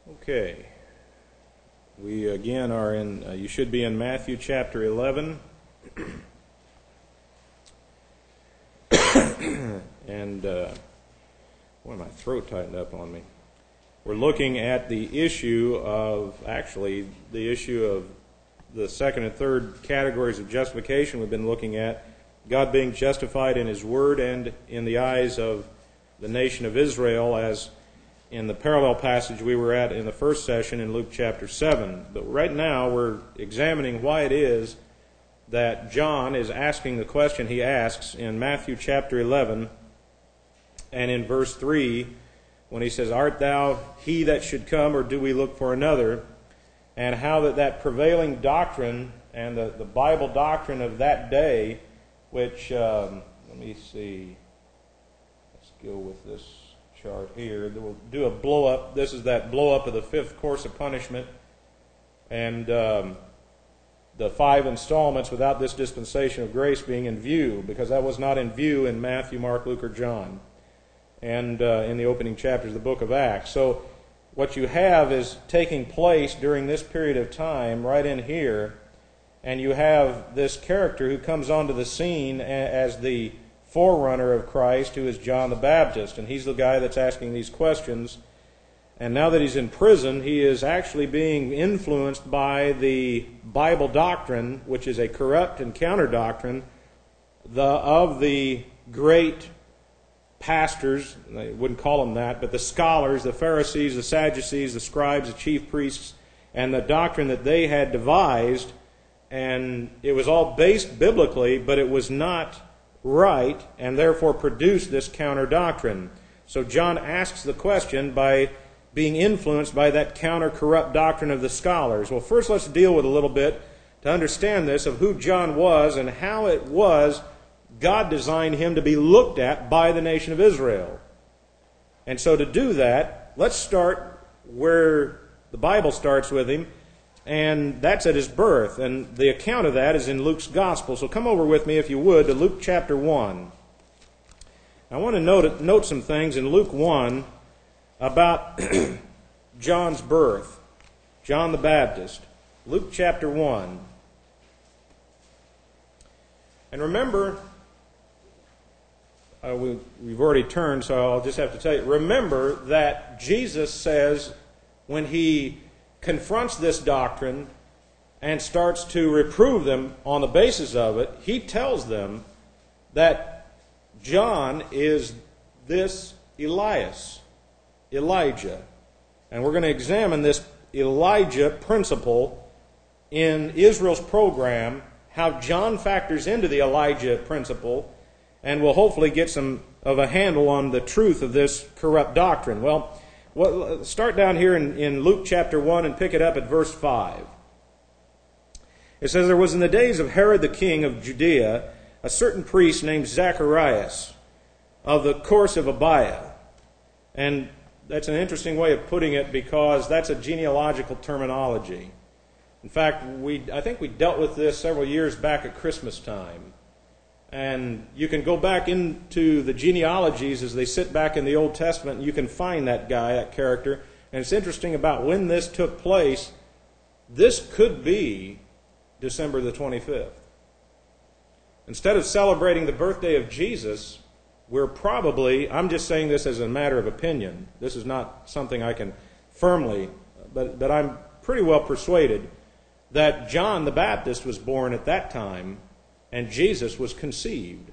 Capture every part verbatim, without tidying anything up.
Okay. We again are in, uh, you should be in Matthew chapter eleven. and, uh, boy, my throat tightened up on me. We're looking at the issue of, actually, the issue of the second and third categories of justification we've been looking at. God being justified in His Word and in the eyes of the nation of Israel, as in the parallel passage we were at in the first session in Luke chapter seven. But right now we're examining why it is that John is asking the question he asks in Matthew chapter eleven and in verse three when he says, "Art thou he that should come, or do we look for another?" And how that that prevailing doctrine and the, the Bible doctrine of that day, which, um, let me see, let's go with this chart here. We'll do a blow up. This is that blow up of the fifth course of punishment, and um, the five installments without this dispensation of grace being in view, because that was not in view in Matthew, Mark, Luke, or John, and uh, in the opening chapters of the book of Acts. So what you have is taking place during this period of time right in here, and you have this character who comes onto the scene as the forerunner of Christ, who is John the Baptist, and he's the guy that's asking these questions. And now that he's in prison, he is actually being influenced by the Bible doctrine, which is a corrupt and counter doctrine the, of the great pastors, they wouldn't call them that, but the scholars, the Pharisees, the Sadducees, the scribes, the chief priests, and the doctrine that they had devised. And it was all based biblically, but it was not right, and therefore produced this counter doctrine. So John asks the question by being influenced by that counter corrupt doctrine of the scholars. Well, first let's deal with a little bit to understand this of who John was and how it was God designed him to be looked at by the nation of Israel. And so to do that, let's start where the Bible starts with him, and that's at his birth. And the account of that is in Luke's Gospel. So come over with me, if you would, to Luke chapter one. I want to note, note some things in Luke one about John's birth, John the Baptist. Luke chapter one. And remember, uh, we, we've already turned, so I'll just have to tell you, remember that Jesus says when he confronts this doctrine and starts to reprove them on the basis of it, he tells them that John is this Elias, Elijah. And we're going to examine this Elijah principle in Israel's program, how John factors into the Elijah principle, and we'll hopefully get some of a handle on the truth of this corrupt doctrine. Well, Well, start down here in, in Luke chapter one and pick it up at verse five. It says, "There was in the days of Herod the king of Judea a certain priest named Zacharias of the course of Abiah." And that's an interesting way of putting it, because that's a genealogical terminology. In fact, we I think we dealt with this several years back at Christmas time. And you can go back into the genealogies as they sit back in the Old Testament, and you can find that guy, that character. And it's interesting about when this took place. This could be December the twenty-fifth. Instead of celebrating the birthday of Jesus, we're probably, I'm just saying this as a matter of opinion. This is not something I can firmly, but, but I'm pretty well persuaded that John the Baptist was born at that time, and Jesus was conceived,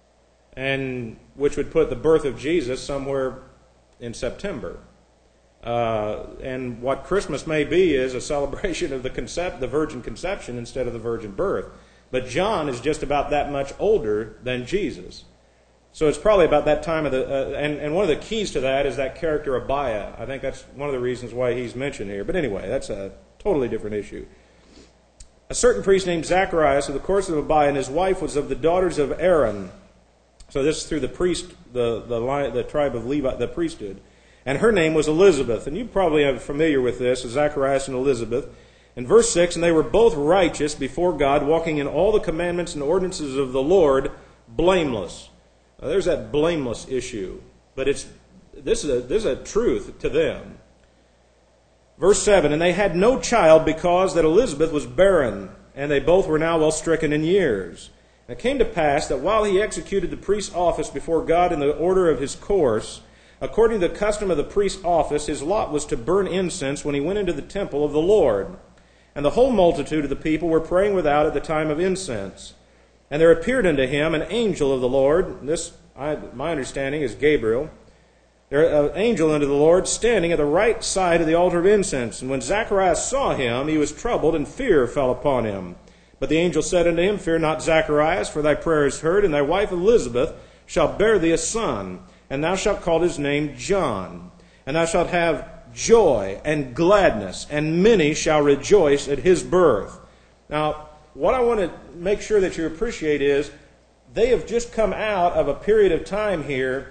and which would put the birth of Jesus somewhere in September. Uh, and what Christmas may be is a celebration of the concept, the virgin conception instead of the virgin birth. But John is just about that much older than Jesus. So it's probably about that time of the, uh, and, and one of the keys to that is that character Abiah. I think that's one of the reasons why he's mentioned here. But anyway, that's a totally different issue. "A certain priest named Zacharias of the course of Abiah, and his wife was of the daughters of Aaron." So this is through the priest, the the, the tribe of Levi, the priesthood. "And her name was Elizabeth." And you probably are familiar with this, Zacharias and Elizabeth. In verse six, "And they were both righteous before God, walking in all the commandments and ordinances of the Lord, blameless." Now, there's that blameless issue. But it's this is a, this is a truth to them. Verse seven, and they had no child because that Elizabeth was barren, and they both were now well stricken in years. And it came to pass that while he executed the priest's office before God in the order of his course, according to the custom of the priest's office, his lot was to burn incense when he went into the temple of the Lord. And the whole multitude of the people were praying without at the time of incense. And there appeared unto him an angel of the Lord. This, I, my understanding, is Gabriel. There an angel unto the Lord standing at the right side of the altar of incense. And when Zacharias saw him, he was troubled, and fear fell upon him. But the angel said unto him, Fear not, Zacharias, for thy prayer is heard, and thy wife Elizabeth shall bear thee a son, and thou shalt call his name John. And thou shalt have joy and gladness, and many shall rejoice at his birth. Now, what I want to make sure that you appreciate is, they have just come out of a period of time here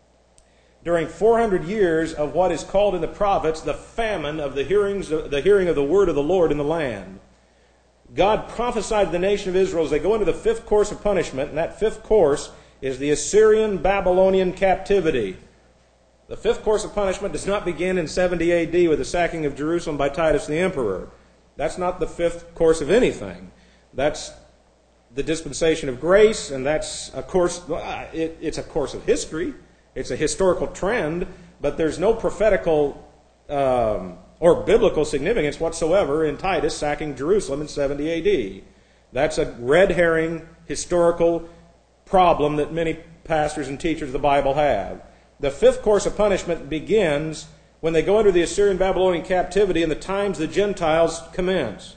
during four hundred years of what is called in the prophets the famine of the hearings, the hearing of the word of the Lord in the land. God prophesied to the nation of Israel as they go into the fifth course of punishment, and that fifth course is the Assyrian Babylonian captivity. The fifth course of punishment does not begin in seventy A D with the sacking of Jerusalem by Titus the emperor. That's not the fifth course of anything. That's the dispensation of grace, and that's a course, it, it's a course of history. It's a historical trend, but there's no prophetical um, or biblical significance whatsoever in Titus sacking Jerusalem in seventy A D. That's a red herring historical problem that many pastors and teachers of the Bible have. The fifth course of punishment begins when they go into the Assyrian Babylonian captivity and the times the Gentiles commence.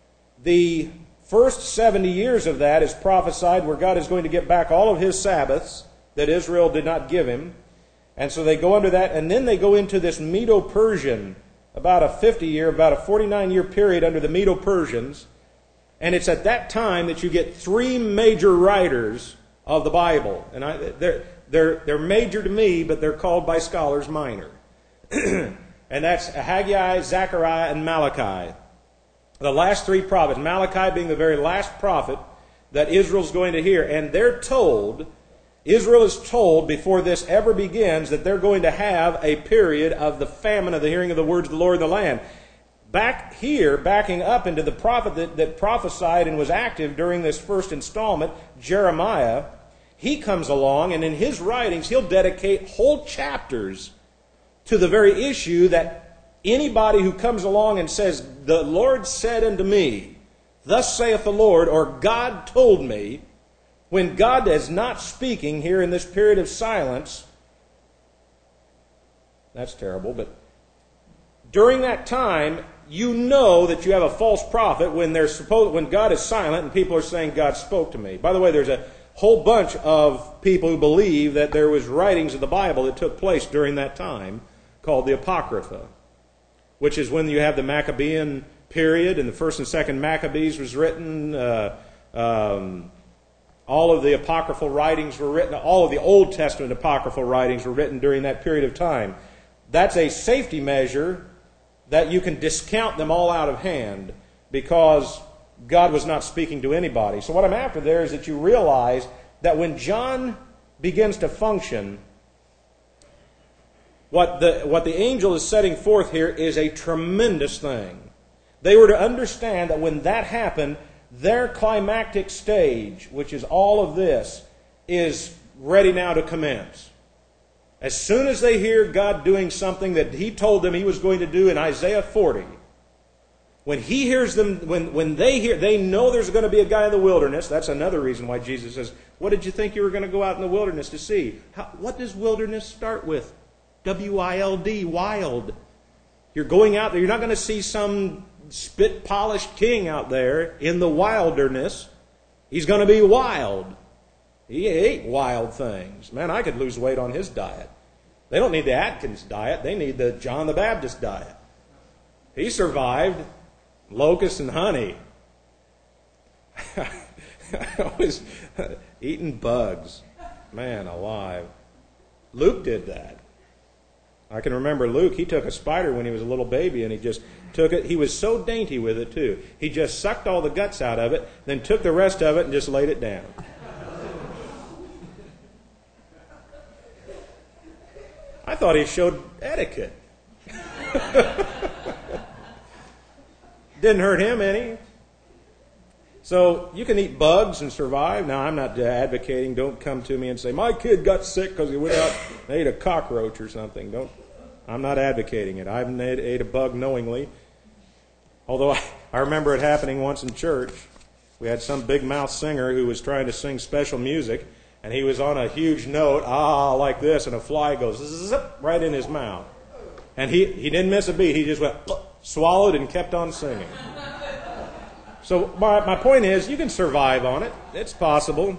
The first seventy years of that is prophesied where God is going to get back all of his Sabbaths that Israel did not give him. And so they go under that, and then they go into this Medo-Persian, about a fifty-year, about a forty-nine-year period under the Medo-Persians. And it's at that time that you get three major writers of the Bible. And I, they're, they're, they're major to me, but they're called by scholars minor. And that's Haggai, Zechariah, and Malachi. The last three prophets, Malachi being the very last prophet that Israel's going to hear. And they're told, Israel is told before this ever begins that they're going to have a period of the famine of the hearing of the words of the Lord in the land. Back here, backing up into the prophet that, that prophesied and was active during this first installment, Jeremiah, he comes along, and in his writings he'll dedicate whole chapters to the very issue that anybody who comes along and says, the Lord said unto me, thus saith the Lord, or God told me, when God is not speaking here in this period of silence, that's terrible, but during that time, you know that you have a false prophet when they're supposed, when God is silent and people are saying, God spoke to me. By the way, there's a whole bunch of people who believe that there was writings of the Bible that took place during that time called the Apocrypha, which is when you have the Maccabean period, and the first and second Maccabees was written. Uh, um, all of the apocryphal writings were written, all of the Old Testament apocryphal writings were written during that period of time. That's a safety measure that you can discount them all out of hand because God was not speaking to anybody. So what I'm after there is that you realize that when John begins to function, what the, what the angel is setting forth here is a tremendous thing. They were to understand that when that happened, their climactic stage, which is all of this, is ready now to commence. As soon as they hear God doing something that He told them He was going to do in Isaiah forty, when He hears them, when, when they hear, they know there's going to be a guy in the wilderness. That's another reason why Jesus says, what did you think you were going to go out in the wilderness to see? How, what does wilderness start with? W I L D, wild. You're going out there, you're not going to see some spit-polished king out there in the wilderness. He's going to be wild. He ate wild things. Man, I could lose weight on his diet. They don't need the Atkins diet. They need the John the Baptist diet. He survived locusts and honey. I was eating bugs. Man alive. Luke did that. I can remember Luke, he took a spider when he was a little baby and he just took it. He was so dainty with it too. He just sucked all the guts out of it, then took the rest of it and just laid it down. I thought he showed etiquette. Didn't hurt him any. So you can eat bugs and survive. Now, I'm not advocating. Don't come to me and say, my kid got sick because he went out and ate a cockroach or something. Don't. I'm not advocating it. I haven't ate, ate a bug knowingly. Although I, I remember it happening once in church. We had some big mouth singer who was trying to sing special music, and he was on a huge note, ah, like this, and a fly goes zip right in his mouth. And he, he didn't miss a beat. He just went, swallowed, and kept on singing. So my, my point is, you can survive on it. It's possible.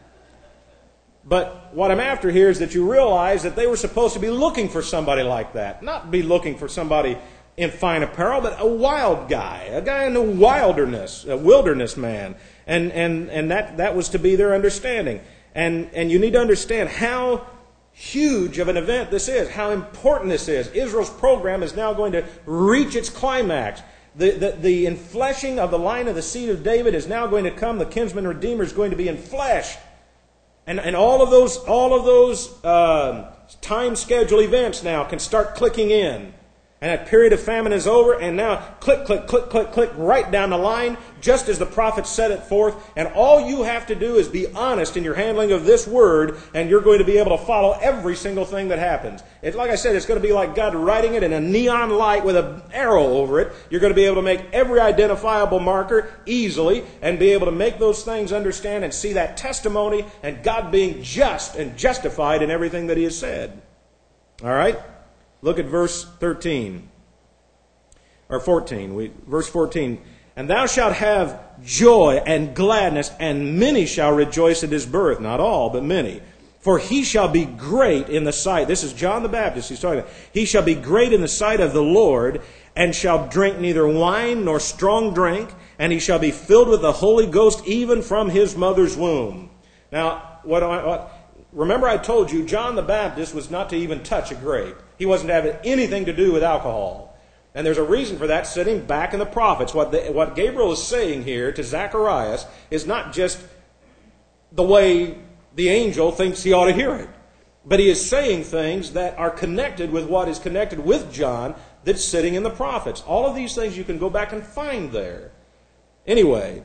But what I'm after here is that you realize that they were supposed to be looking for somebody like that. Not be looking for somebody in fine apparel, but a wild guy, a guy in the wilderness, a wilderness man. And and, and that, that was to be their understanding. And, and you need to understand how huge of an event this is, how important this is. Israel's program is now going to reach its climax. The, the, the infleshing of the line of the seed of David is now going to come. The kinsman redeemer is going to be in flesh. And, and all of those, all of those uh, time schedule events now can start clicking in. And that period of famine is over, and now click, click, click, click, click, right down the line, just as the prophet set it forth. And all you have to do is be honest in your handling of this word, and you're going to be able to follow every single thing that happens. It, like I said, it's going to be like God writing it in a neon light with an arrow over it. You're going to be able to make every identifiable marker easily, and be able to make those things understand and see that testimony, and God being just and justified in everything that He has said. All right? Look at verse thirteen, or fourteen. We, verse fourteen. And thou shalt have joy and gladness, and many shall rejoice at his birth. Not all, but many. For he shall be great in the sight. This is John the Baptist he's talking about. He shall be great in the sight of the Lord, and shall drink neither wine nor strong drink, and he shall be filled with the Holy Ghost even from his mother's womb. Now, what do I... What, remember I told you John the Baptist was not to even touch a grape. He wasn't having anything to do with alcohol. And there's a reason for that sitting back in the prophets. What, the, what Gabriel is saying here to Zacharias is not just the way the angel thinks he ought to hear it. But he is saying things that are connected with what is connected with John that's sitting in the prophets. All of these things you can go back and find there. Anyway,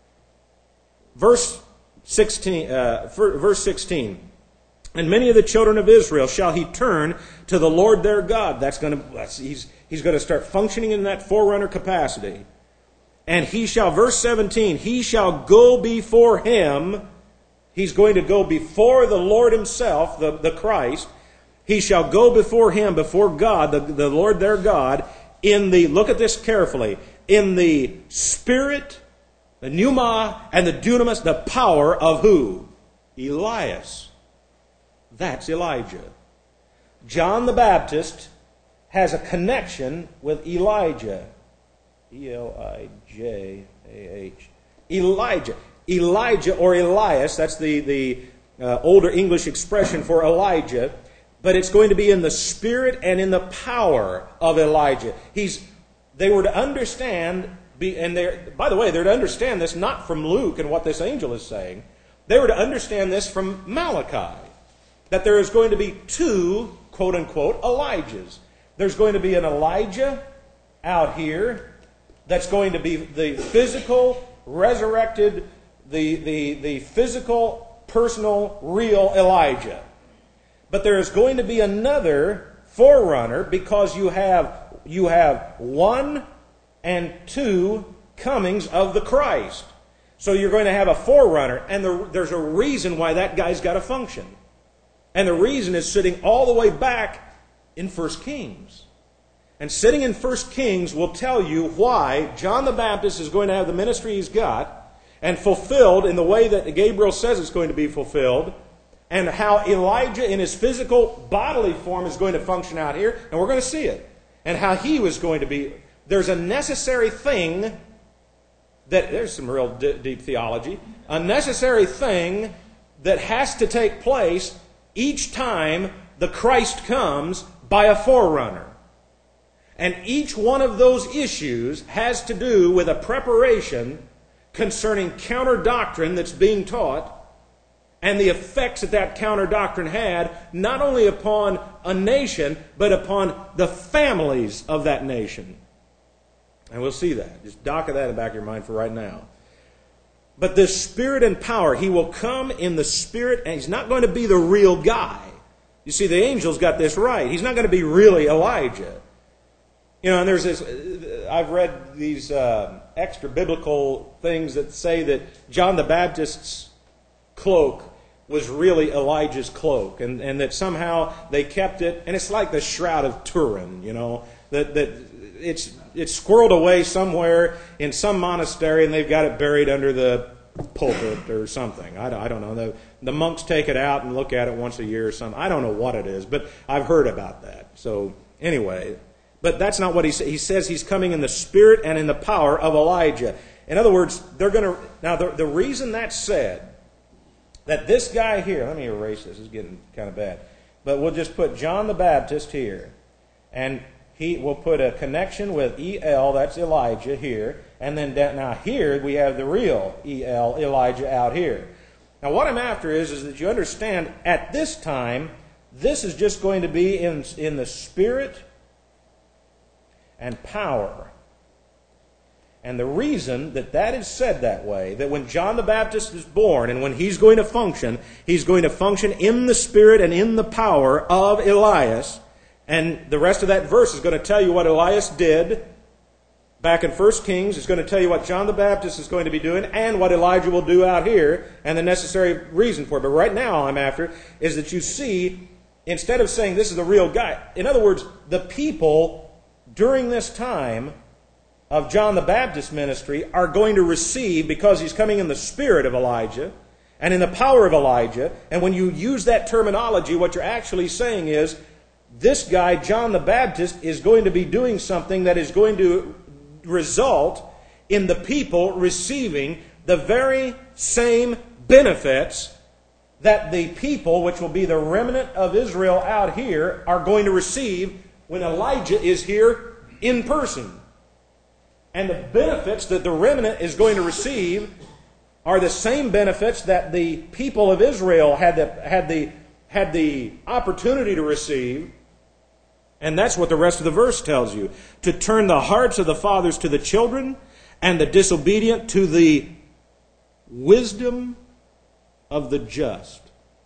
verse sixteen. Uh, verse sixteen. And many of the children of Israel shall he turn to the Lord their God. That's going to that's, he's he's going to start functioning in that forerunner capacity. And he shall, verse seventeen, he shall go before him. He's going to go before the Lord himself, the, the Christ. He shall go before him, before God, the, the Lord their God, in the, look at this carefully, in the spirit, the pneuma, and the dunamis, the power of who? Elias. That's Elijah. John the Baptist has a connection with Elijah. E L I J A H. Elijah. Elijah or Elias, that's the, the uh, older English expression for Elijah, but it's going to be in the spirit and in the power of Elijah. He's, they were to understand, and they're, by the way, they're to understand this not from Luke and what this angel is saying. They were to understand this from Malachi. That there is going to be two, quote-unquote, Elijahs. There's going to be an Elijah out here that's going to be the physical, resurrected, the, the, the physical, personal, real Elijah. But there is going to be another forerunner because you have, you have one and two comings of the Christ. So you're going to have a forerunner, and the, there's a reason why that guy's got to function. And the reason is sitting all the way back in First Kings. And sitting in First Kings will tell you why John the Baptist is going to have the ministry he's got and fulfilled in the way that Gabriel says it's going to be fulfilled, and how Elijah in his physical bodily form is going to function out here, and we're going to see it. And how he was going to be. There's a necessary thing that, there's some real d- deep theology, a necessary thing that has to take place each time the Christ comes by a forerunner. And each one of those issues has to do with a preparation concerning counter doctrine that's being taught and the effects that that counter doctrine had not only upon a nation but upon the families of that nation. And we'll see that. Just dock that in the back of your mind for right now. But this Spirit and power, He will come in the Spirit, and He's not going to be the real guy. You see, the angels got this right. He's not going to be really Elijah. You know, and there's this, I've read these uh, extra biblical things that say that John the Baptist's cloak was really Elijah's cloak, and, and that somehow they kept it, and it's like the Shroud of Turin, you know, that, that it's it's squirreled away somewhere in some monastery, and they've got it buried under the pulpit or something. I don't, I don't know. The, the monks take it out and look at it once a year or something. I don't know what it is, but I've heard about that. So anyway, but that's not what he says. He says he's coming in the spirit and in the power of Elijah. In other words, they're going to... Now, the, the reason that's said, that this guy here... Let me erase this. It's getting kind of bad. But we'll just put John the Baptist here. And he will put a connection with E L, that's Elijah here. And then down, now here we have the real E L, Elijah, out here. Now what I'm after is, is that you understand, at this time, this is just going to be in, in the spirit and power. And the reason that that is said that way, that when John the Baptist is born and when he's going to function, he's going to function in the spirit and in the power of Elias. And the rest of that verse is going to tell you what Elias did back in First Kings. It's going to tell you what John the Baptist is going to be doing and what Elijah will do out here and the necessary reason for it. But right now I'm after is that you see, instead of saying this is the real guy, in other words, the people during this time of John the Baptist's ministry are going to receive, because he's coming in the spirit of Elijah and in the power of Elijah. And when you use that terminology, what you're actually saying is, this guy, John the Baptist, is going to be doing something that is going to result in the people receiving the very same benefits that the people, which will be the remnant of Israel out here, are going to receive when Elijah is here in person. And the benefits that the remnant is going to receive are the same benefits that the people of Israel had the, had the, had the opportunity to receive. And that's what the rest of the verse tells you. To turn the hearts of the fathers to the children, and the disobedient to the wisdom of the just.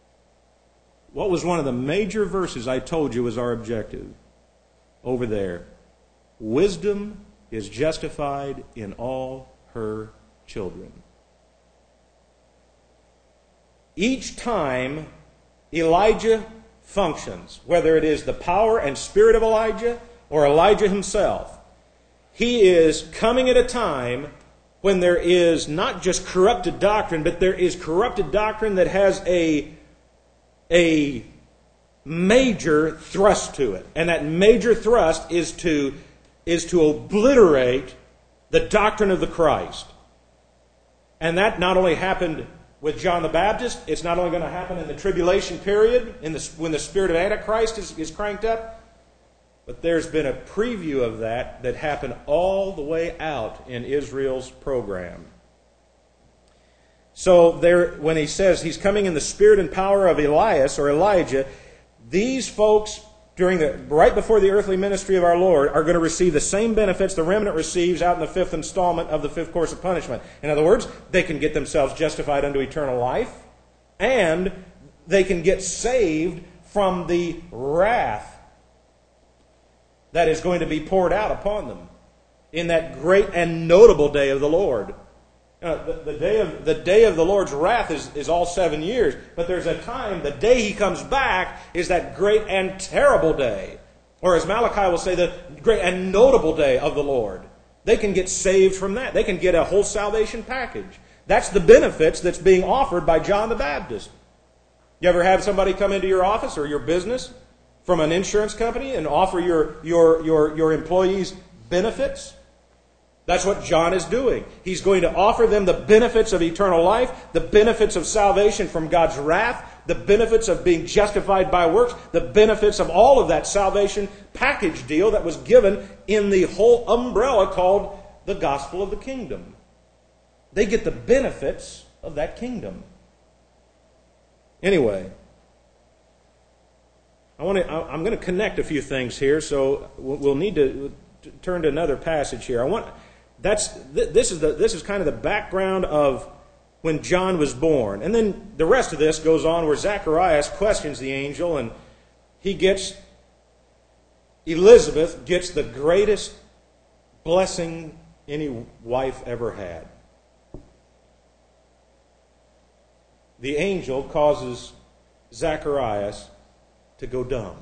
What was one of the major verses I told you was our objective? Over there. Wisdom is justified in all her children. Each time Elijah functions, whether it is the power and spirit of Elijah or Elijah himself, he is coming at a time when there is not just corrupted doctrine, but there is corrupted doctrine that has a, a major thrust to it. And that major thrust is to, is to obliterate the doctrine of the Christ. And that not only happened with John the Baptist, it's not only going to happen in the tribulation period, in the, when the spirit of Antichrist is, is cranked up, but there's been a preview of that that happened all the way out in Israel's program. So there, when he says he's coming in the spirit and power of Elias or Elijah, these folks during the right before the earthly ministry of our Lord are going to receive the same benefits the remnant receives out in the fifth installment of the fifth course of punishment. In other words, they can get themselves justified unto eternal life, and they can get saved from the wrath that is going to be poured out upon them in that great and notable day of the Lord. Uh, the, the, day of, the day of the Lord's wrath is, is all seven years. But there's a time, the day He comes back is that great and terrible day. Or as Malachi will say, the great and notable day of the Lord. They can get saved from that. They can get a whole salvation package. That's the benefits that's being offered by John the Baptist. You ever have somebody come into your office or your business from an insurance company and offer your, your, your, your employees benefits? That's what John is doing. He's going to offer them the benefits of eternal life, the benefits of salvation from God's wrath, the benefits of being justified by works, the benefits of all of that salvation package deal that was given in the whole umbrella called the gospel of the kingdom. They get the benefits of that kingdom. Anyway, I want to, I'm going to connect a few things here, so we'll need to t- turn to another passage here. I want that's th- this is the this is kind of the background of when John was born, and then the rest of this goes on where Zacharias questions the angel, and he gets Elizabeth gets the greatest blessing any wife ever had. The angel causes Zacharias to go dumb.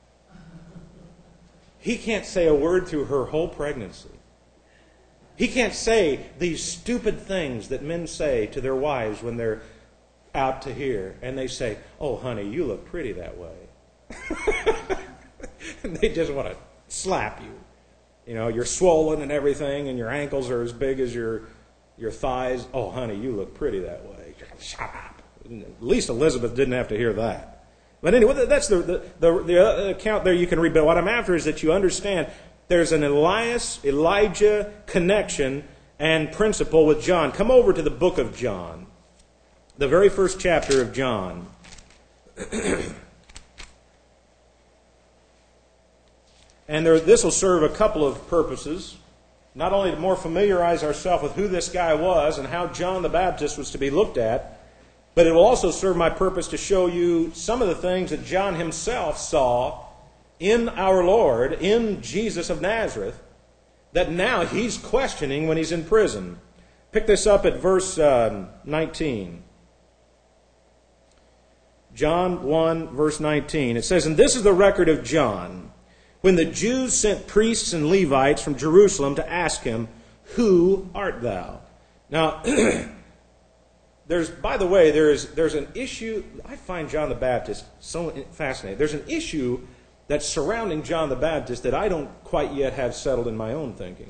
He can't say a word through her whole pregnancy. He can't say these stupid things that men say to their wives when they're out to hear. And they say, "Oh, honey, you look pretty that way." And they just want to slap you. You know, you're swollen and everything, and your ankles are as big as your your thighs. "Oh, honey, you look pretty that way." Shut up. At least Elizabeth didn't have to hear that. But anyway, that's the, the, the, the account there you can read. But what I'm after is that you understand there's an Elias, Elijah connection and principle with John. Come over to the book of John, the very first chapter of John. And there, this will serve a couple of purposes. Not only to more familiarize ourselves with who this guy was and how John the Baptist was to be looked at, but it will also serve my purpose to show you some of the things that John himself saw in our Lord, in Jesus of Nazareth, that now he's questioning when he's in prison. Pick this up at verse uh, nineteen. John one, verse nineteen. It says, "And this is the record of John, when the Jews sent priests and Levites from Jerusalem to ask him, 'Who art thou?'" Now, there's, by the way, there is there's an issue. I find John the Baptist so fascinating. There's an issue that's surrounding John the Baptist that I don't quite yet have settled in my own thinking.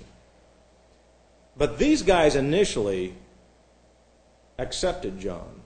But these guys initially accepted John.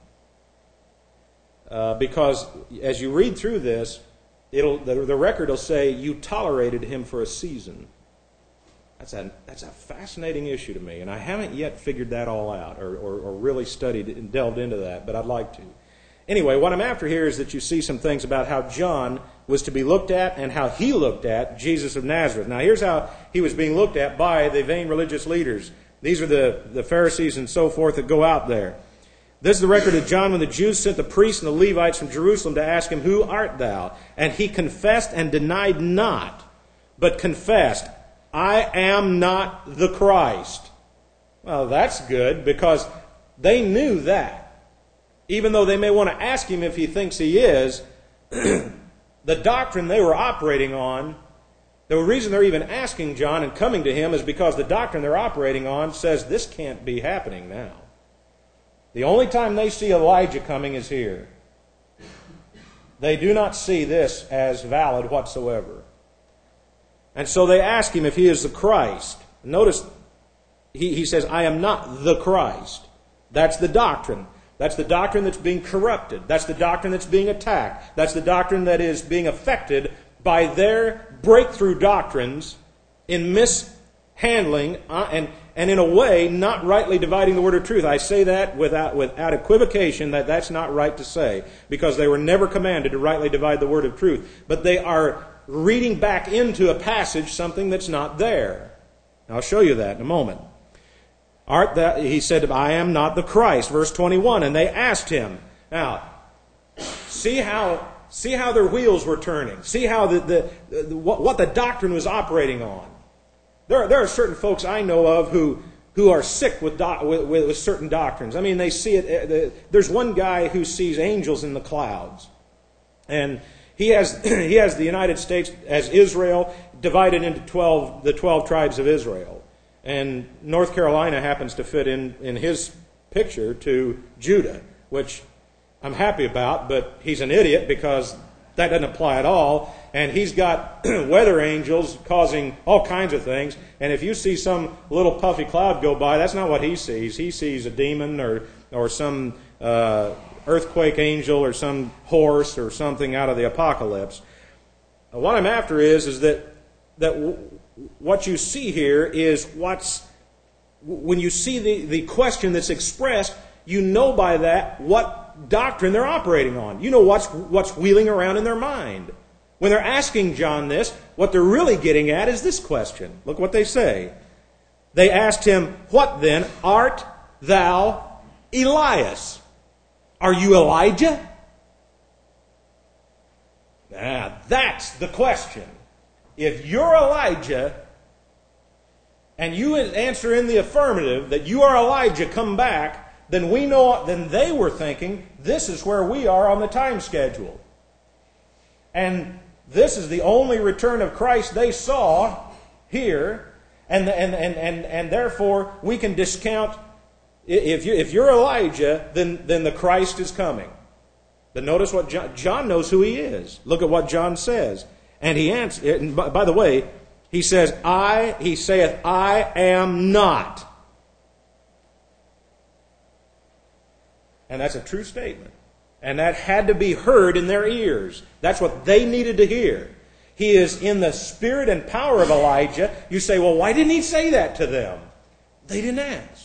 Uh, because as you read through this, it'll the, the record will say you tolerated him for a season. That's a, that's a fascinating issue to me, and I haven't yet figured that all out or, or, or really studied and delved into that, but I'd like to. Anyway, what I'm after here is that you see some things about how John was to be looked at and how he looked at Jesus of Nazareth. Now, here's how he was being looked at by the vain religious leaders. These are the, the Pharisees and so forth that go out there. This is the record of John when the Jews sent the priests and the Levites from Jerusalem to ask him, "Who art thou?" And he confessed and denied not, but confessed, "I am not the Christ." Well, that's good because they knew that. Even though they may want to ask him if he thinks he is, the doctrine they were operating on, the reason they're even asking John and coming to him is because the doctrine they're operating on says this can't be happening now. The only time they see Elijah coming is here. They do not see this as valid whatsoever. And so they ask him if he is the Christ. Notice he, he says, "I am not the Christ." That's the doctrine. That's the doctrine that's being corrupted. That's the doctrine that's being attacked. That's the doctrine that is being affected by their breakthrough doctrines in mishandling uh, and, and in a way not rightly dividing the word of truth. I say that without, without equivocation that that's not right to say because they were never commanded to rightly divide the word of truth. But they are reading back into a passage something that's not there. I'll show you that in a moment. Art thou, he said, "I am not the Christ," verse twenty-one, and they asked him. Now, see how see how their wheels were turning. See how the, the, the what, what the doctrine was operating on. There, there are certain folks I know of who who are sick with, do, with, with certain doctrines. I mean, they see it. There's one guy who sees angels in the clouds, and he has he has the United States as Israel divided into twelve the twelve tribes of Israel. And North Carolina happens to fit in, in his picture to Judah, which I'm happy about, but he's an idiot because that doesn't apply at all. And he's got weather angels causing all kinds of things. And if you see some little puffy cloud go by, that's not what he sees. He sees a demon or, or some uh, earthquake angel or some horse or something out of the apocalypse. What I'm after is, is that, that w- what you see here is what's, when you see the, the question that's expressed, you know by that what doctrine they're operating on. You know what's, what's wheeling around in their mind. When they're asking John this, what they're really getting at is this question. Look what they say. They asked him, "What then? Art thou Elias?" Are you Elijah? Now, that's the question. If you're Elijah, and you answer in the affirmative that you are Elijah, come back, then we know, then they were thinking, this is where we are on the time schedule. And this is the only return of Christ they saw here, and and and and, and therefore we can discount, if you if you're Elijah, then then the Christ is coming. But notice what John, John knows who he is. Look at what John says. And he answers, and by, by the way, he says, I, he saith, I am not. And that's a true statement. And that had to be heard in their ears. That's what they needed to hear. He is in the spirit and power of Elijah. You say, well, why didn't he say that to them? They didn't ask.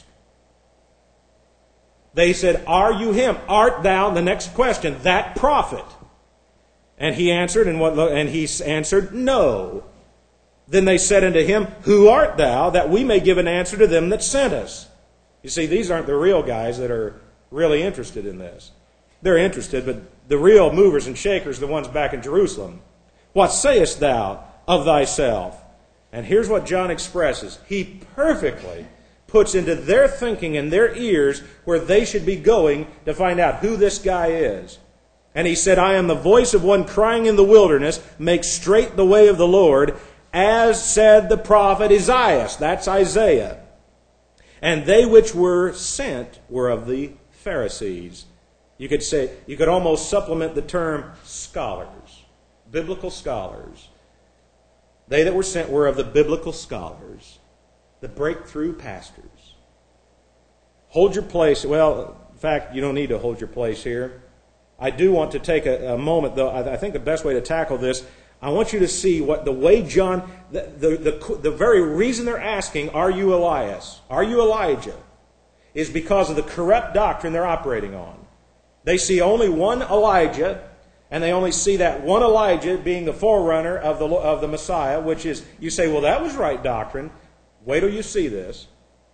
They said, are you him? Art thou, the next question, that prophet? And he answered, and what? And he answered, no. Then they said unto him, who art thou, that we may give an answer to them that sent us? You see, these aren't the real guys that are really interested in this. They're interested, but the real movers and shakers are the ones back in Jerusalem. What sayest thou of thyself? And here's what John expresses. He perfectly puts into their thinking and their ears where they should be going to find out who this guy is. And he said, I am the voice of one crying in the wilderness, make straight the way of the Lord, as said the prophet Isaiah. That's Isaiah. And they which were sent were of the Pharisees. You could say, you could almost supplement the term scholars, biblical scholars. They that were sent were of the biblical scholars, the breakthrough pastors. Hold your place. Well, in fact, you don't need to hold your place here. I do want to take a, a moment, though. I, I think the best way to tackle this, I want you to see what the way John, the, the, the, the very reason they're asking, are you Elias? Are you Elijah? Is because of the corrupt doctrine they're operating on. They see only one Elijah, and they only see that one Elijah being the forerunner of the, of the Messiah, which is, you say, well, that was right doctrine. Wait till you see this.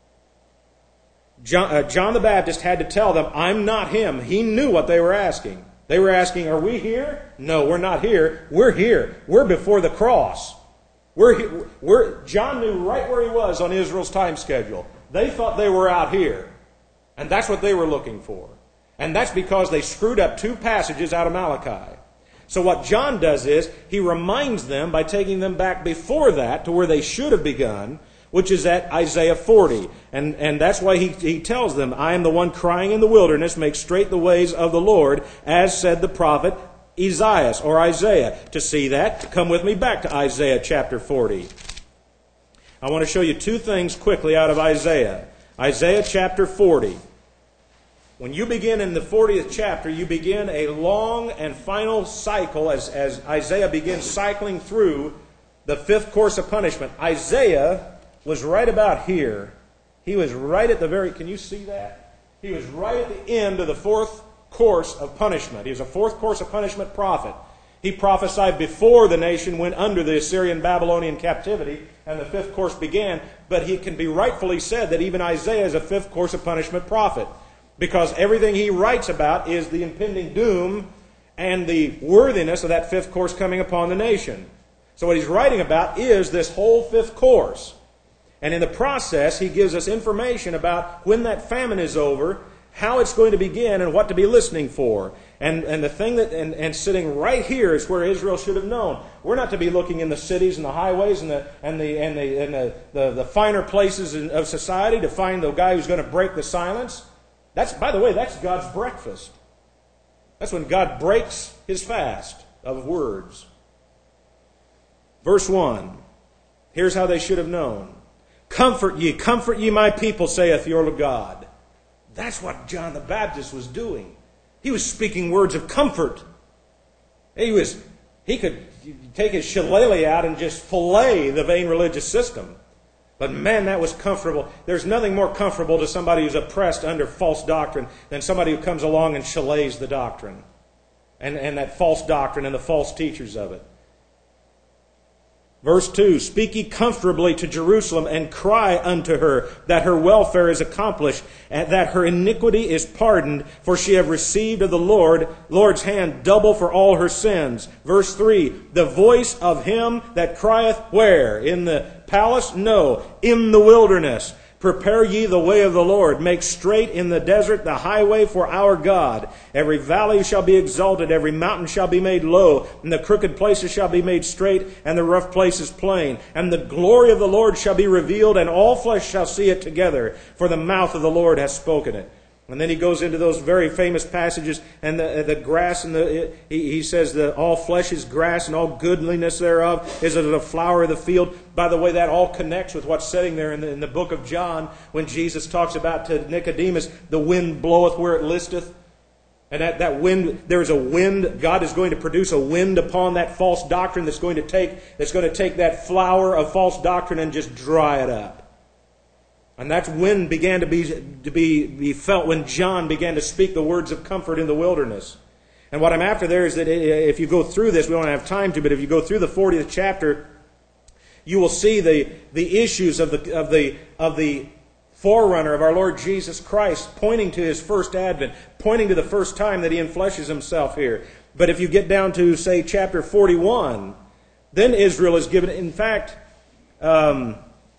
John, uh, John the Baptist had to tell them, I'm not him. He knew what they were asking. They were asking, are we here? No, we're not here. We're here. We're before the cross. We're, we're, John knew right where he was on Israel's time schedule. They thought they were out here. And that's what they were looking for. And that's because they screwed up two passages out of Malachi. So what John does is, he reminds them by taking them back before that to where they should have begun, which is at Isaiah forty. And, and that's why he, he tells them, I am the one crying in the wilderness, make straight the ways of the Lord, as said the prophet Isaiah, or Isaiah. To see that, come with me back to Isaiah chapter forty. I want to show you two things quickly out of Isaiah. Isaiah chapter forty. When you begin in the fortieth chapter, you begin a long and final cycle as, as Isaiah begins cycling through the fifth course of punishment. Isaiah was right about here. He was right at the very, can you see that? He was right at the end of the fourth course of punishment. He was a fourth course of punishment prophet. He prophesied before the nation went under the Assyrian Babylonian captivity and the fifth course began. But he can be rightfully said that even Isaiah is a fifth course of punishment prophet, because everything he writes about is the impending doom and the worthiness of that fifth course coming upon the nation. So what he's writing about is this whole fifth course. And in the process, he gives us information about when that famine is over, how it's going to begin, and what to be listening for. And, and the thing that, and, and sitting right here is where Israel should have known. We're not to be looking in the cities and the highways and the and the and the and the, the, the finer places in, of society to find the guy who's going to break the silence. That's, by the way, that's God's breakfast. That's when God breaks his fast of words. Verse one. Here's how they should have known. Comfort ye, comfort ye my people, saith your God. That's what John the Baptist was doing. He was speaking words of comfort. He was, he could take his shillelagh out and just fillet the vain religious system. But man, that was comfortable. There's nothing more comfortable to somebody who's oppressed under false doctrine than somebody who comes along and shillelaghs the doctrine. And, and that false doctrine and the false teachers of it. Verse two, speak ye comfortably to Jerusalem, and cry unto her that her welfare is accomplished, and that her iniquity is pardoned, for she have received of the Lord, Lord's hand double for all her sins. Verse three, the voice of him that crieth where? In the palace? No, in the wilderness. Prepare ye the way of the Lord. Make straight in the desert the highway for our God. Every valley shall be exalted, every mountain shall be made low, and the crooked places shall be made straight, and the rough places plain. And the glory of the Lord shall be revealed, and all flesh shall see it together, for the mouth of the Lord hath spoken it. And then he goes into those very famous passages, and the, the grass, and the he, he says that all flesh is grass, and all goodliness thereof is as the flower of the field. By the way, that all connects with what's sitting there in the, in the book of John, when Jesus talks about to Nicodemus, the wind bloweth where it listeth. And that, that wind, there's a wind. God is going to produce a wind upon that false doctrine that's going to take, that's going to take that flower of false doctrine and just dry it up. And that wind began to be to be, be felt when John began to speak the words of comfort in the wilderness. And what I'm after there is that if you go through this, we don't have time to, but if you go through the fortieth chapter, you will see the, the issues of the of the of the forerunner of our Lord Jesus Christ, pointing to his first advent, pointing to the first time that he enfleshes himself here. But if you get down to, say, chapter forty-one, then Israel is given, in fact, um,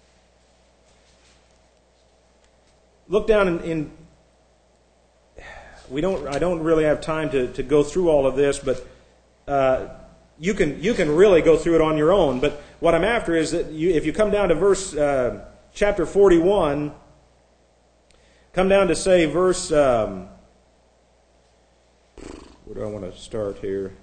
look down in, in we don't. I don't really have time to, to go through all of this, but uh, you can you can really go through it on your own. But what I'm after is that you, if you come down to verse uh, chapter forty-one, come down to say verse. Um, where do I want to start here?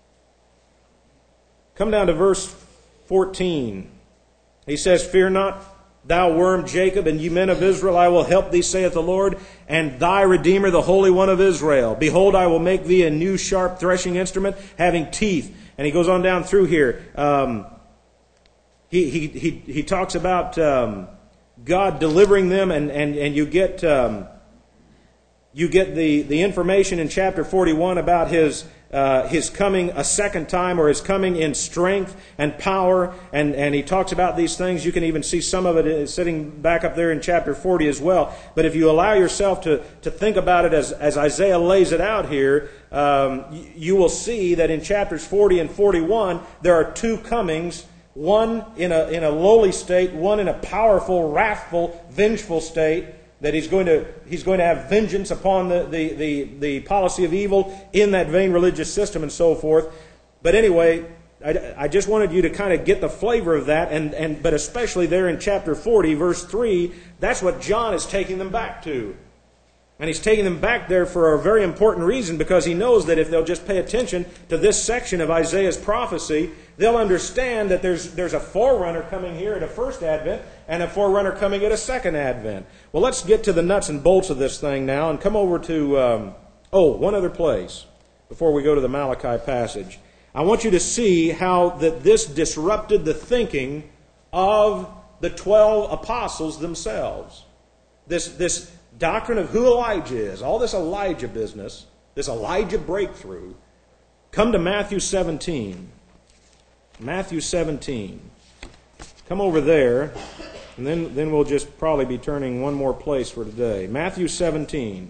Come down to verse fourteen. He says, "Fear not, thou worm Jacob, and ye men of Israel, I will help thee, saith the Lord, and thy Redeemer, the Holy One of Israel. Behold, I will make thee a new sharp threshing instrument, having teeth." And he goes on down through here. Um, he, he, he, he talks about um, God delivering them, and, and, and you get um, you get the, the information in chapter forty-one about his Uh, his coming a second time, or his coming in strength and power, and, and he talks about these things. You can even see some of it sitting back up there in chapter forty as well. But if you allow yourself to, to think about it as, as Isaiah lays it out here, um, you, you will see that in chapters forty and forty-one, there are two comings, one in a, in a lowly state, one in a powerful, wrathful, vengeful state, that he's going to he's going to have vengeance upon the, the, the, the policy of evil in that vain religious system and so forth. But anyway, I, I just wanted you to kind of get the flavor of that, and, and but especially there in chapter forty, verse three, that's what John is taking them back to. And he's taking them back there for a very important reason, because he knows that if they'll just pay attention to this section of Isaiah's prophecy, they'll understand that there's there's a forerunner coming here at a first advent and a forerunner coming at a second advent. Well, let's get to the nuts and bolts of this thing now and come over to, um, oh, one other place before we go to the Malachi passage. I want you to see how that this disrupted the thinking of the twelve apostles themselves. This this doctrine of who Elijah is, all this Elijah business, this Elijah breakthrough. Come to Matthew seventeen. Matthew seventeen. Come over there, and then, then we'll just probably be turning one more place for today. Matthew seventeen.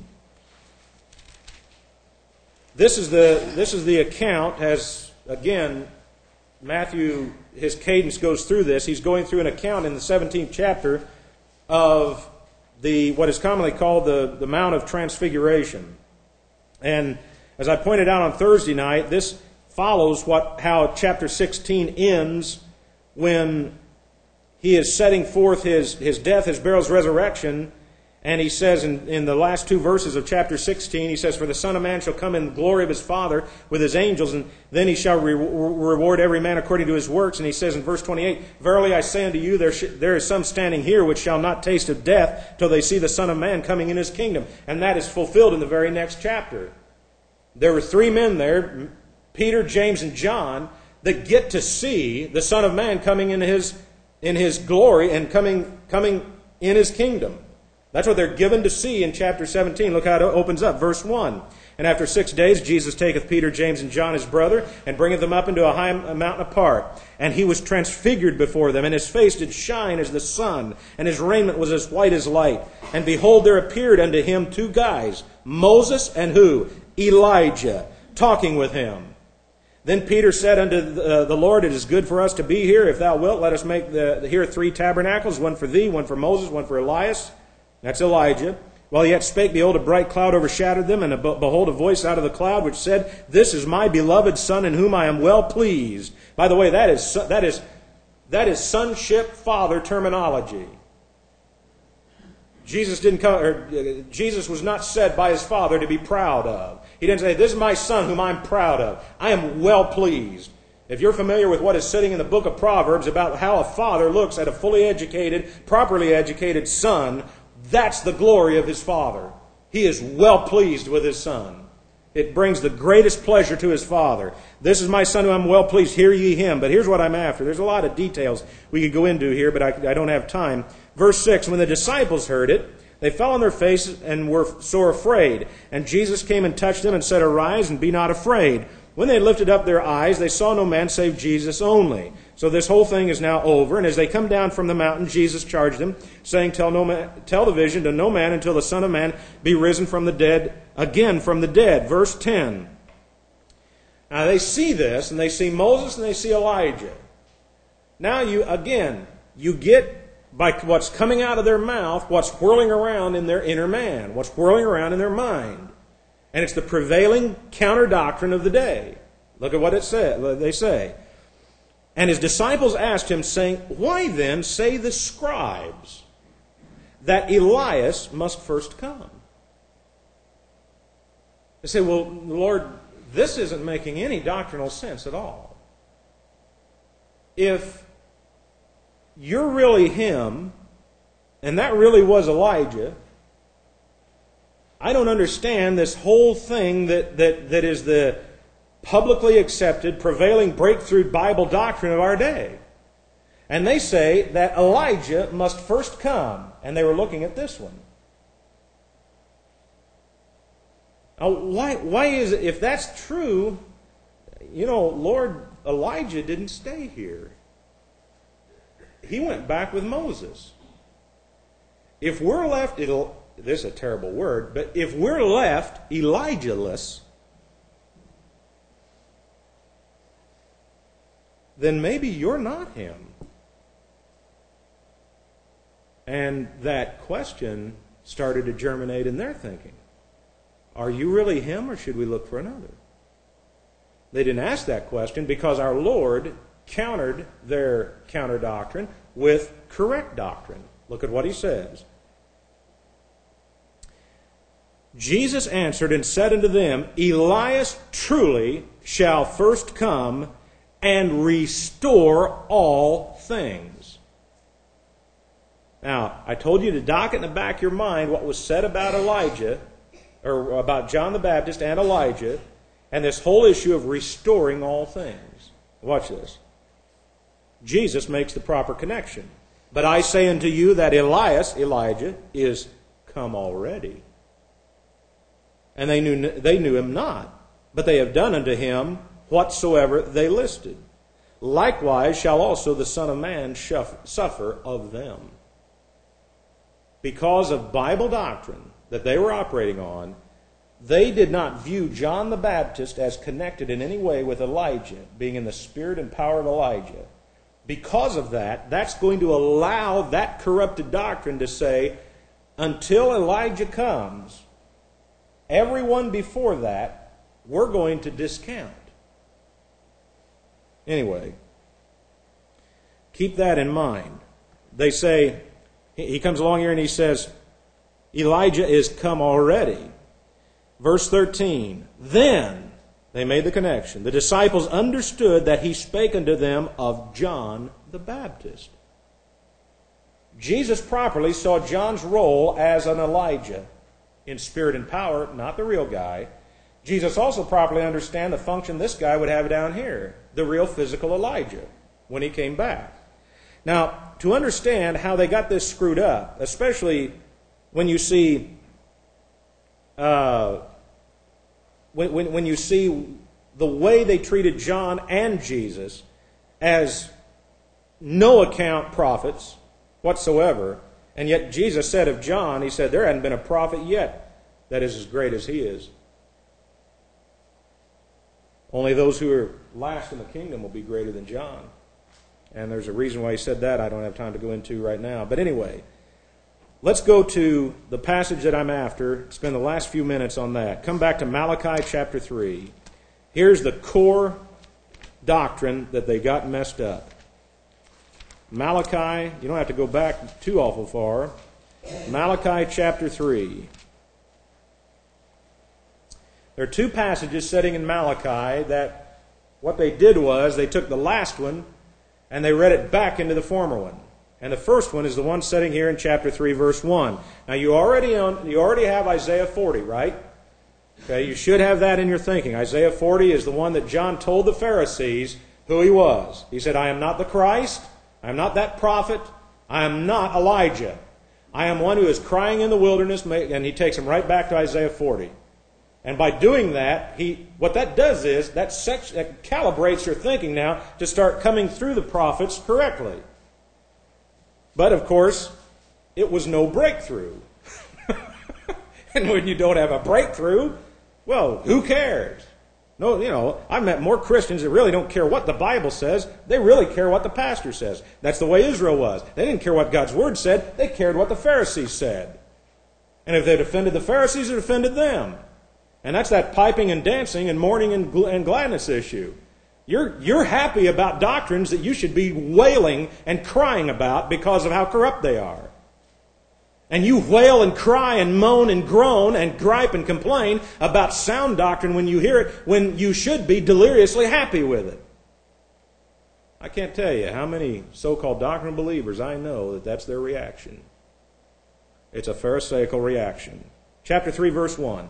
This is the this is the account, as again, Matthew, his cadence goes through this. He's going through an account in the seventeenth chapter of the what is commonly called the, the Mount of Transfiguration. And as I pointed out on Thursday night, this follows what how chapter sixteen ends, when he is setting forth his, his death, his burial, his resurrection. And he says in, in the last two verses of chapter sixteen, he says, "For the Son of Man shall come in the glory of his Father with his angels, and then he shall re- reward every man according to his works." And he says in verse twenty-eight, "Verily I say unto you, there, sh- there is some standing here which shall not taste of death till they see the Son of Man coming in his kingdom." And that is fulfilled in the very next chapter. There were three men there, Peter, James, and John, that get to see the Son of Man coming in his in his glory and coming coming in his kingdom. That's what they're given to see in chapter seventeen. Look how it opens up. Verse one. And after six days Jesus taketh Peter, James, and John his brother, and bringeth them up into a high mountain apart. And he was transfigured before them, and his face did shine as the sun, and his raiment was as white as light. And behold, there appeared unto him two guys, Moses and who? Elijah, talking with him. Then Peter said unto the, the Lord, It is good for us to be here. If thou wilt, let us make the, here three tabernacles, one for thee, one for Moses, one for Elias. That's Elijah. While he yet spake, behold, a bright cloud overshadowed them, and a, behold, a voice out of the cloud which said, This is my beloved Son, in whom I am well pleased. By the way, that is that is that is sonship father terminology. Jesus didn't come, or, uh, Jesus was not said by his Father to be proud of. He didn't say, This is my Son, whom I'm proud of. I am well pleased. If you're familiar with what is sitting in the book of Proverbs about how a father looks at a fully educated, properly educated son, that's the glory of his father. He is well pleased with his son. It brings the greatest pleasure to his father. This is my son who I'm well pleased. Hear ye him. But here's what I'm after. There's a lot of details we could go into here, but I, I don't have time. Verse six, when the disciples heard it, they fell on their faces and were sore afraid. And Jesus came and touched them and said, Arise and be not afraid. When they had lifted up their eyes, they saw no man save Jesus only. So this whole thing is now over. And as they come down from the mountain, Jesus charged them, saying, Tell no man, tell the vision to no man until the Son of Man be risen from the dead, again from the dead. Verse ten. Now they see this, and they see Moses, and they see Elijah. Now you, again, you get, by what's coming out of their mouth, what's whirling around in their inner man, what's whirling around in their mind. And it's the prevailing counter-doctrine of the day. Look at what it say, they say. And his disciples asked him, saying, Why then say the scribes that Elias must first come? They say, Well, Lord, this isn't making any doctrinal sense at all. If you're really him, and that really was Elijah, I don't understand this whole thing that, that, that is the publicly accepted, prevailing breakthrough Bible doctrine of our day. And they say that Elijah must first come. And they were looking at this one. Now, why, why is it, if that's true, you know, Lord, Elijah didn't stay here. He went back with Moses. If we're left, it'll, this is a terrible word, but if we're left Elijah-less, then maybe you're not him. And that question started to germinate in their thinking. Are you really him, or should we look for another? They didn't ask that question because our Lord countered their counter doctrine with correct doctrine. Look at what he says. Jesus answered and said unto them, Elias truly shall first come and restore all things. Now, I told you to dock it in the back of your mind what was said about Elijah, or about John the Baptist and Elijah, and this whole issue of restoring all things. Watch this. Jesus makes the proper connection. But I say unto you that Elias, Elijah, is come already. And they knew, they knew him not, but they have done unto him whatsoever they listed. Likewise shall also the Son of Man suffer of them. Because of Bible doctrine that they were operating on, they did not view John the Baptist as connected in any way with Elijah, being in the spirit and power of Elijah. Because of that, that's going to allow that corrupted doctrine to say, until Elijah comes, everyone before that, we're going to discount. Anyway, keep that in mind. They say, he comes along here and he says, Elijah is come already. Verse thirteen, then, they made the connection, the disciples understood that he spake unto them of John the Baptist. Jesus properly saw John's role as an Elijah in spirit and power, not the real guy. Jesus also properly understand the function this guy would have down here, the real physical Elijah, when he came back. Now, to understand how they got this screwed up, especially when you see uh, when, when, when you see the way they treated John and Jesus as no account prophets whatsoever, and yet Jesus said of John, he said, there hadn't been a prophet yet that is as great as he is. Only those who are last in the kingdom will be greater than John. And there's a reason why he said that I don't have time to go into right now. But anyway, let's go to the passage that I'm after, spend the last few minutes on that. Come back to Malachi chapter three. Here's the core doctrine that they got messed up. Malachi, you don't have to go back too awful far. Malachi chapter three. There are two passages sitting in Malachi that what they did was they took the last one and they read it back into the former one. And the first one is the one sitting here in chapter three, verse one. Now you already own, you already have Isaiah forty, right? Okay, you should have that in your thinking. Isaiah forty is the one that John told the Pharisees who he was. He said, I am not the Christ, I am not that prophet, I am not Elijah. I am one who is crying in the wilderness, and he takes him right back to Isaiah forty. And by doing that, he what that does is that, sex, that calibrates your thinking now to start coming through the prophets correctly. But of course, it was no breakthrough. And when you don't have a breakthrough, well, who cares? No, you know, I've met more Christians that really don't care what the Bible says. They really care what the pastor says. That's the way Israel was. They didn't care what God's Word said. They cared what the Pharisees said. And if they'd offended the Pharisees, it offended them. And that's that piping and dancing and mourning and, gl- and gladness issue. You're, you're happy about doctrines that you should be wailing and crying about because of how corrupt they are. And you wail and cry and moan and groan and gripe and complain about sound doctrine when you hear it, when you should be deliriously happy with it. I can't tell you how many so-called doctrinal believers I know that that's their reaction. It's a pharisaical reaction. Chapter three, verse one.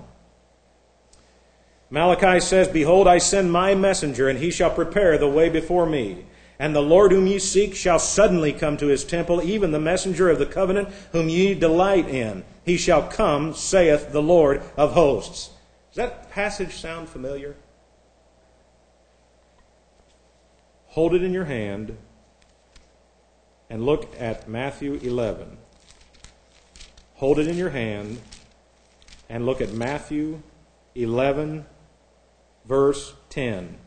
Malachi says, Behold, I send my messenger, and he shall prepare the way before me. And the Lord whom ye seek shall suddenly come to his temple, even the messenger of the covenant whom ye delight in. He shall come, saith the Lord of hosts. Does that passage sound familiar? Hold it in your hand and look at Matthew eleven. Hold it in your hand and look at Matthew eleven, verse ten.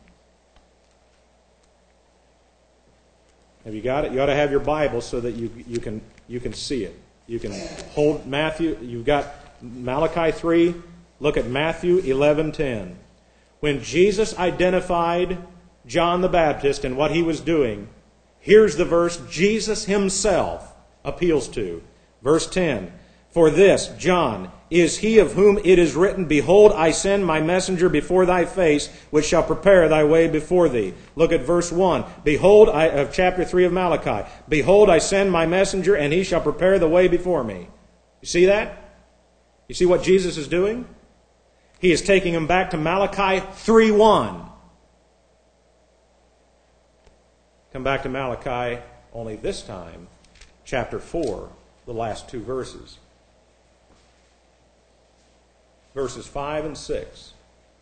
Have you got it? You ought to have your Bible so that you you can you can see it. You can hold Matthew. You've got Malachi three. Look at Matthew eleven ten. When Jesus identified John the Baptist and what he was doing, here's the verse Jesus himself appeals to. Verse ten. For this, John, is he of whom it is written, Behold, I send my messenger before thy face, which shall prepare thy way before thee. Look at verse one. Behold, I, of chapter three of Malachi. Behold, I send my messenger, and he shall prepare the way before me. You see that? You see what Jesus is doing? He is taking him back to Malachi three one. Come back to Malachi, only this time, chapter four, the last two verses. Verses five and six.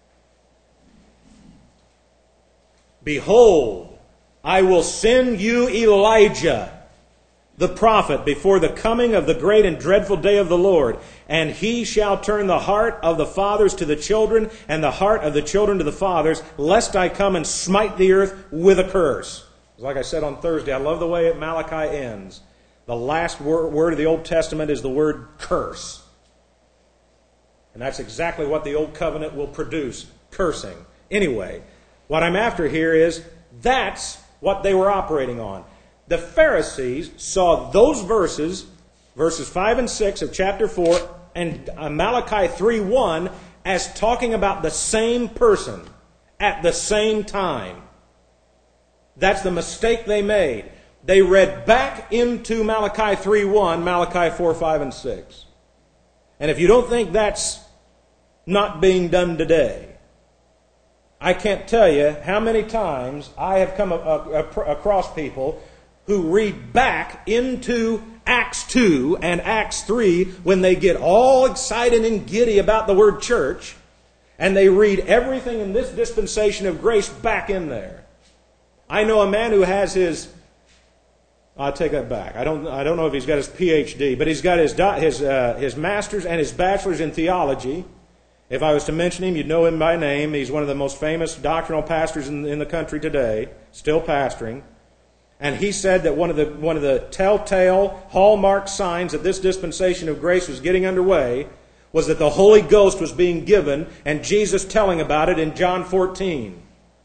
Behold, I will send you Elijah, the prophet, before the coming of the great and dreadful day of the Lord. And he shall turn the heart of the fathers to the children, and the heart of the children to the fathers, lest I come and smite the earth with a curse. Like I said on Thursday, I love the way Malachi ends. The last word of the Old Testament is the word curse. And that's exactly what the Old Covenant will produce, cursing. Anyway, what I'm after here is that's what they were operating on. The Pharisees saw those verses, verses five and six of chapter four, and Malachi three one, as talking about the same person at the same time. That's the mistake they made. They read back into Malachi three one, Malachi four, five, and six. And if you don't think that's not being done today, I can't tell you how many times I have come a, a, a, across people who read back into Acts two and Acts three when they get all excited and giddy about the word church, and they read everything in this dispensation of grace back in there. I know a man who has his, I'll take that back. I don't, I don't know if he's got his P H D, but he's got his, his, uh, his master's and his bachelor's in theology. If I was to mention him, you'd know him by name. He's one of the most famous doctrinal pastors in, in the country today, still pastoring. And he said that one of the one of the telltale hallmark signs that this dispensation of grace was getting underway was that the Holy Ghost was being given, and Jesus telling about it in John fourteen.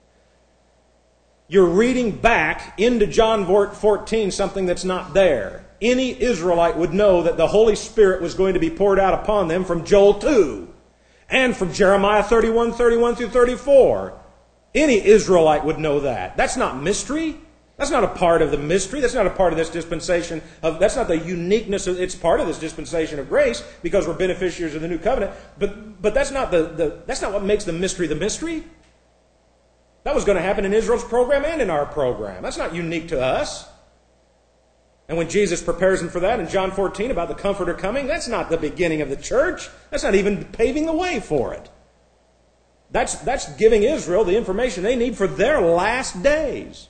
You're reading back into John fourteen something that's not there. Any Israelite would know that the Holy Spirit was going to be poured out upon them from Joel two and from Jeremiah thirty-one, thirty-one through thirty-four. Any Israelite would know that. That's not mystery. That's not a part of the mystery. That's not a part of this dispensation. Of, that's not the uniqueness of, it's part of this dispensation of grace because we're beneficiaries of the new covenant. But, but that's not the, the, that's not what makes the mystery the mystery. That was going to happen in Israel's program and in our program. That's not unique to us. And when Jesus prepares them for that in John fourteen about the Comforter coming, that's not the beginning of the church. That's not even paving the way for it. That's, that's giving Israel the information they need for their last days.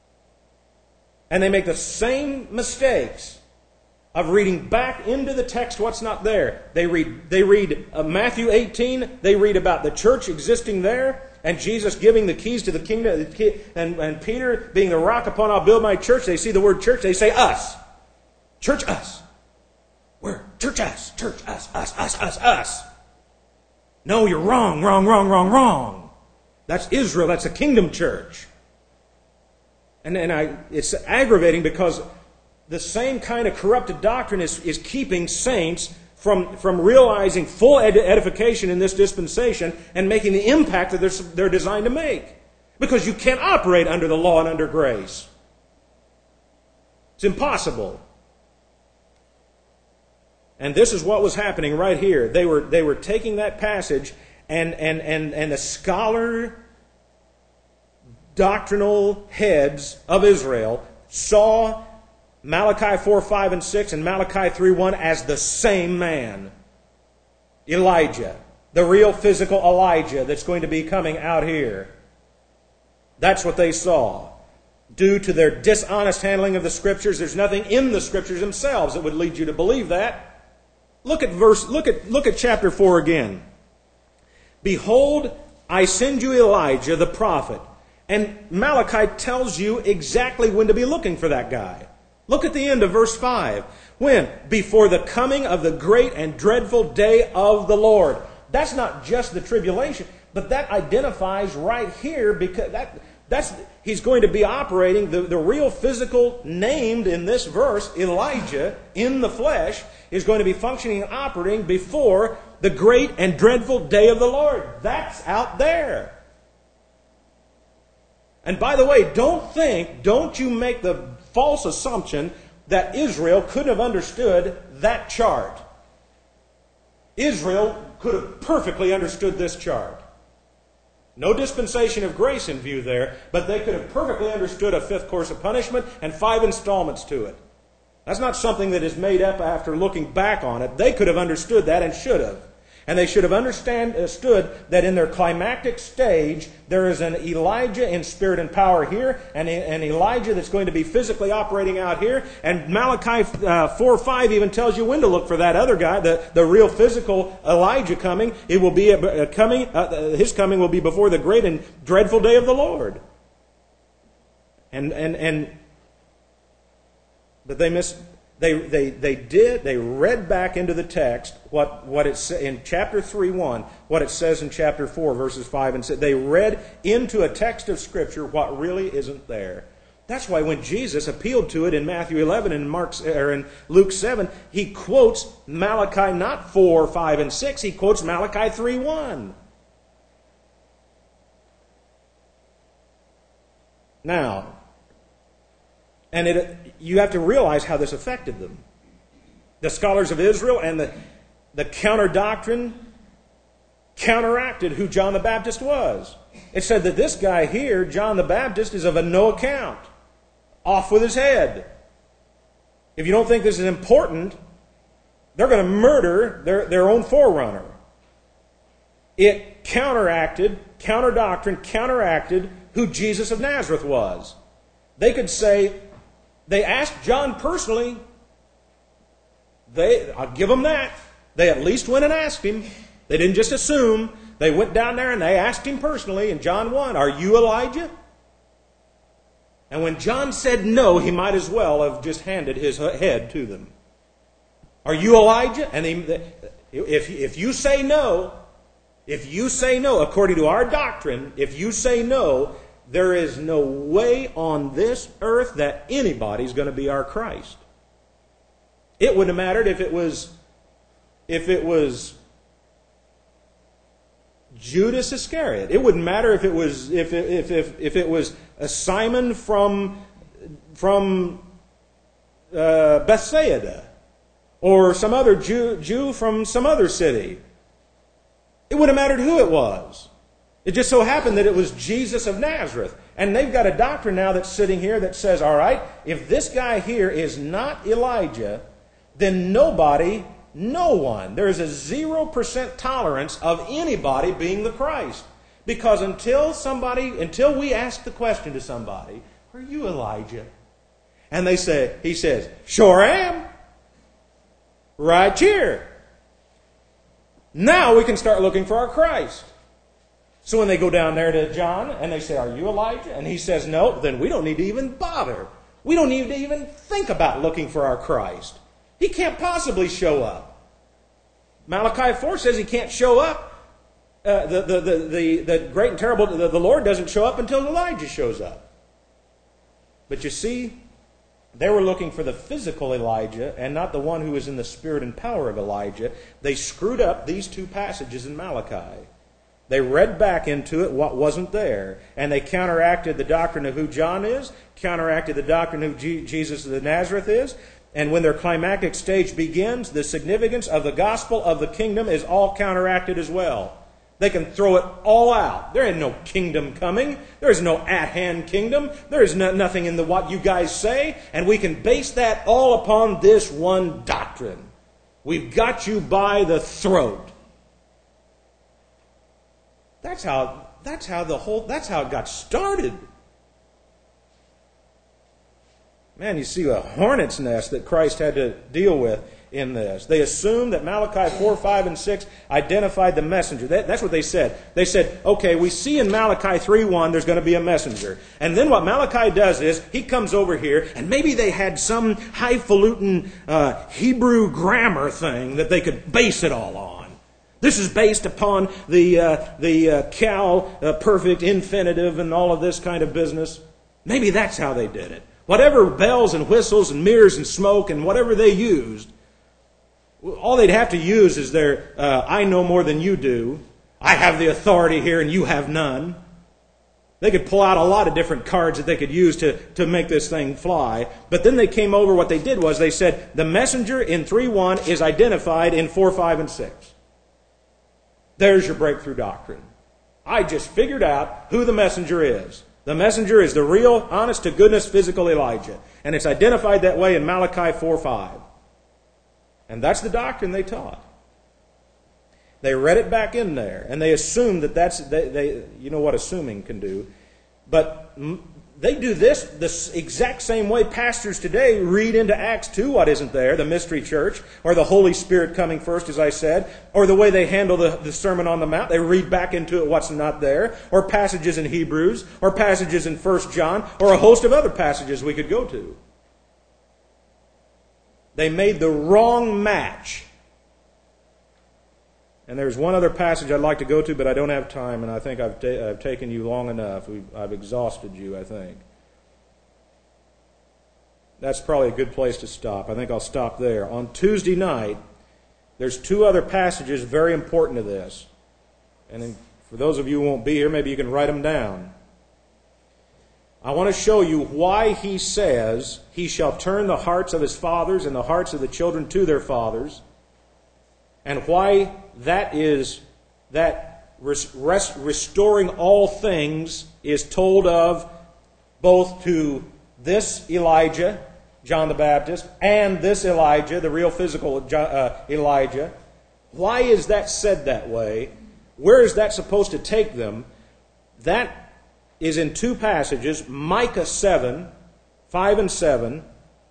And they make the same mistakes of reading back into the text what's not there. They read, they read uh, Matthew eighteen, they read about the church existing there, and Jesus giving the keys to the kingdom, and, and Peter being the rock upon I'll build my church. They see the word church, they say us. Church us. Where? Church us. Church us. Us, us, us, us. No, you're wrong, wrong, wrong, wrong, wrong. That's Israel. That's a kingdom church. And, and I, it's aggravating because the same kind of corrupted doctrine is, is keeping saints from, from realizing full ed- edification in this dispensation and making the impact that they're, they're designed to make. Because you can't operate under the law and under grace. It's impossible. And this is what was happening right here. They were, they were taking that passage and, and, and, and the scholar doctrinal heads of Israel saw Malachi four, five, and six and Malachi three, one as the same man. Elijah. The real physical Elijah that's going to be coming out here. That's what they saw. Due to their dishonest handling of the Scriptures, there's nothing in the Scriptures themselves that would lead you to believe that. Look at verse, look at, look at chapter four again. Behold, I send you Elijah the prophet. And Malachi tells you exactly when to be looking for that guy. Look at the end of verse five. When? Before the coming of the great and dreadful day of the Lord. That's not just the tribulation, but that identifies right here because that that's he's going to be operating, the, the real physical named in this verse, Elijah, in the flesh, is going to be functioning and operating before the great and dreadful day of the Lord. That's out there. And by the way, don't think, don't you make the false assumption that Israel couldn't have understood that chart. Israel could have perfectly understood this chart. No dispensation of grace in view there, but they could have perfectly understood a fifth course of punishment and five installments to it. That's not something that is made up after looking back on it. They could have understood that and should have. And they should have understood that in their climactic stage, there is an Elijah in spirit and power here, and an Elijah that's going to be physically operating out here. And Malachi uh, four five even tells you when to look for that other guy, the, the real physical Elijah coming. It will be a, a coming. Uh, his coming will be before the great and dreadful day of the Lord. And and and, but they missed. They, they, they did, they read back into the text what, what it sa- in chapter three, one, what it says in chapter four, verses five and six. They read into a text of Scripture what really isn't there. That's why when Jesus appealed to it in Matthew eleven and Mark, or in Luke seven, he quotes Malachi not four, five, and six, he quotes Malachi three, one. Now, and it, you have to realize how this affected them. The scholars of Israel and the, the counter-doctrine counteracted who John the Baptist was. It said that this guy here, John the Baptist, is of a no account. Off with his head. if you don't think this is important, they're going to murder their, their own forerunner. It counteracted, counter-doctrine, counteracted who Jesus of Nazareth was. They could say, they asked John personally. They, I'll give them that. They at least went and asked him. They didn't just assume. They went down there and they asked him personally in John one, are you Elijah? And when John said no, he might as well have just handed his head to them. Are you Elijah? And he, if, if you say no, if you say no, according to our doctrine, if you say no, there is no way on this earth that anybody's going to be our Christ. It wouldn't have mattered if it was, if it was Judas Iscariot. It wouldn't matter if it was if if if, if it was a Simon from from uh, Bethsaida, or some other Jew, Jew from some other city. It wouldn't have mattered who it was. It just so happened that it was Jesus of Nazareth. And they've got a doctrine now that's sitting here that says, all right, if this guy here is not Elijah, then nobody, no one, there's a zero percent tolerance of anybody being the Christ. Because until somebody, until we ask the question to somebody, are you Elijah? And they say, he says, sure am. Right here. Now we can start looking for our Christ. So when they go down there to John and they say, are you Elijah? And he says no, then we don't need to even bother. We don't need to even think about looking for our Christ. He can't possibly show up. Malachi four says he can't show up. Uh, the, the, the, the, the great and terrible, the, the Lord doesn't show up until Elijah shows up. But you see, they were looking for the physical Elijah and not the one who was in the spirit and power of Elijah. They screwed up these two passages in Malachi. They read back into it what wasn't there. And they counteracted the doctrine of who John is, counteracted the doctrine of who G- Jesus of Nazareth is. And when their climactic stage begins, the significance of the gospel of the kingdom is all counteracted as well. They can throw it all out. There ain't no kingdom coming. There is no at-hand kingdom. There is no, nothing in the what you guys say. And we can base that all upon this one doctrine. We've got you by the throat. That's how, that's how the whole, that's how it got started. Man, you see a hornet's nest that Christ had to deal with in this. They assumed that Malachi four, five, and six identified the messenger. That, that's what they said. They said, okay, we see in Malachi three one there's going to be a messenger. And then what Malachi does is, he comes over here, and maybe they had some highfalutin uh, Hebrew grammar thing that they could base it all on. This is based upon the uh, the uh, Cal uh, perfect infinitive and all of this kind of business. Maybe that's how they did it. Whatever bells and whistles and mirrors and smoke and whatever they used, all they'd have to use is their, uh, I know more than you do. I have the authority here and you have none. They could pull out a lot of different cards that they could use to, to make this thing fly. But then they came over, what they did was they said, the messenger in three one is identified in four, five, and six. There's your breakthrough doctrine. I just figured out who the messenger is. The messenger is the real, honest-to-goodness physical Elijah. And it's identified that way in Malachi four five. And that's the doctrine they taught. They read it back in there, and they assumed that that's, they, they, you know what assuming can do. But they do this the exact same way pastors today read into Acts two what isn't there, the mystery church, or the Holy Spirit coming first, as I said, or the way they handle the, the Sermon on the Mount. They read back into it what's not there, or passages in Hebrews, or passages in First John, or a host of other passages we could go to. They made the wrong match. And there's one other passage I'd like to go to, but I don't have time, and I think I've, ta- I've taken you long enough. We've, I've exhausted you, I think. That's probably a good place to stop. I think I'll stop there. On Tuesday night, there's two other passages very important to this. And in, for those of you who won't be here, maybe you can write them down. I want to show you why he says, he shall turn the hearts of his fathers and the hearts of the children to their fathers, and why that is, that res- rest, restoring all things is told of both to this Elijah, John the Baptist, and this Elijah, the real physical uh, Elijah. Why is that said that way? Where is that supposed to take them? That is in two passages, Micah seven, five and seven,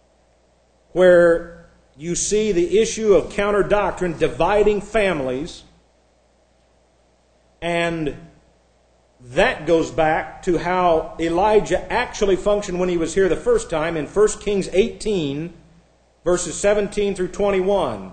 where you see the issue of counter-doctrine dividing families, and that goes back to how Elijah actually functioned when he was here the first time in First Kings eighteen, verses seventeen through twenty-one.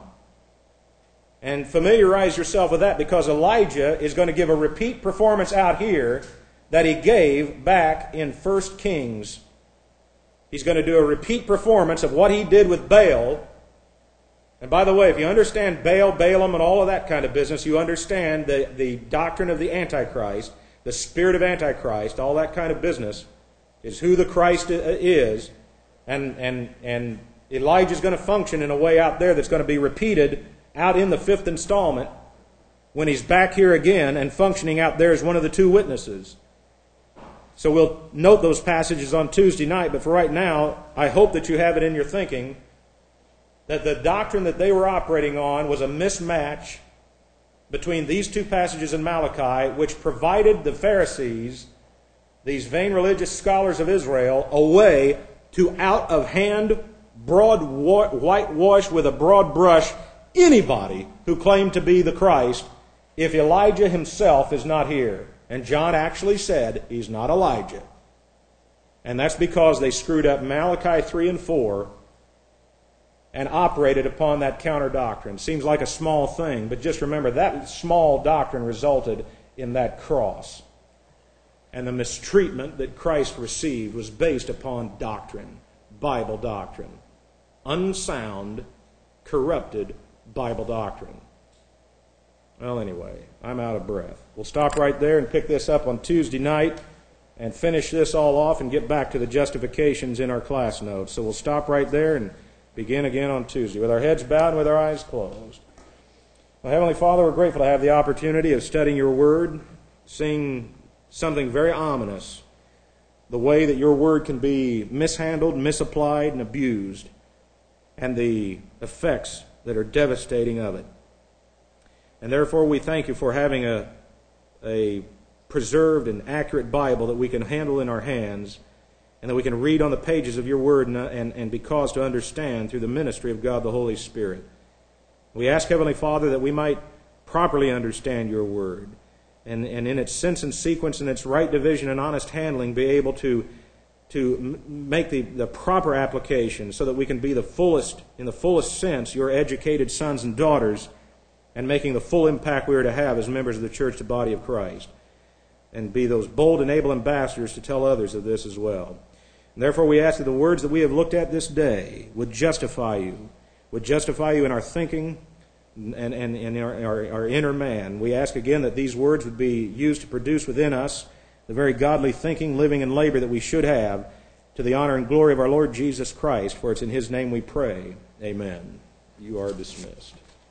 And familiarize yourself with that, because Elijah is going to give a repeat performance out here that he gave back in First Kings. He's going to do a repeat performance of what he did with Baal. And by the way, if you understand Baal, Balaam, and all of that kind of business, you understand the, the doctrine of the Antichrist, the spirit of Antichrist, all that kind of business is who the Christ is. And, and, and Elijah's going to function in a way out there that's going to be repeated out in the fifth installment when he's back here again and functioning out there as one of the two witnesses. So we'll note those passages on Tuesday night, but for right now, I hope that you have it in your thinking that the doctrine that they were operating on was a mismatch between these two passages in Malachi, which provided the Pharisees, these vain religious scholars of Israel, a way to out-of-hand, broad whitewash with a broad brush anybody who claimed to be the Christ if Elijah himself is not here. And John actually said he's not Elijah. And that's because they screwed up Malachi three and four and operated upon that counter doctrine. Seems like a small thing, but just remember that small doctrine resulted in that cross. And the mistreatment that Christ received was based upon doctrine, Bible doctrine. Unsound, corrupted Bible doctrine. Well, anyway, I'm out of breath. We'll stop right there and pick this up on Tuesday night and finish this all off and get back to the justifications in our class notes. So we'll stop right there and begin again on Tuesday with our heads bowed and with our eyes closed. Well, Heavenly Father, we're grateful to have the opportunity of studying your word, seeing something very ominous, the way that your word can be mishandled, misapplied, and abused, and the effects that are devastating of it. And therefore we thank you for having a, a preserved and accurate Bible that we can handle in our hands and that we can read on the pages of your word and, and, and be caused to understand through the ministry of God the Holy Spirit. We ask, Heavenly Father, that we might properly understand your word and, and in its sense and sequence and its right division and honest handling be able to to make the, the proper application so that we can be the fullest, in the fullest sense, your educated sons and daughters and making the full impact we are to have as members of the church, the body of Christ, and be those bold and able ambassadors to tell others of this as well. And therefore we ask that the words that we have looked at this day would justify you, would justify you in our thinking and, and, and in our, our, our inner man. We ask again that these words would be used to produce within us the very godly thinking, living, and labor that we should have to the honor and glory of our Lord Jesus Christ, for it's in his name we pray. Amen. You are dismissed.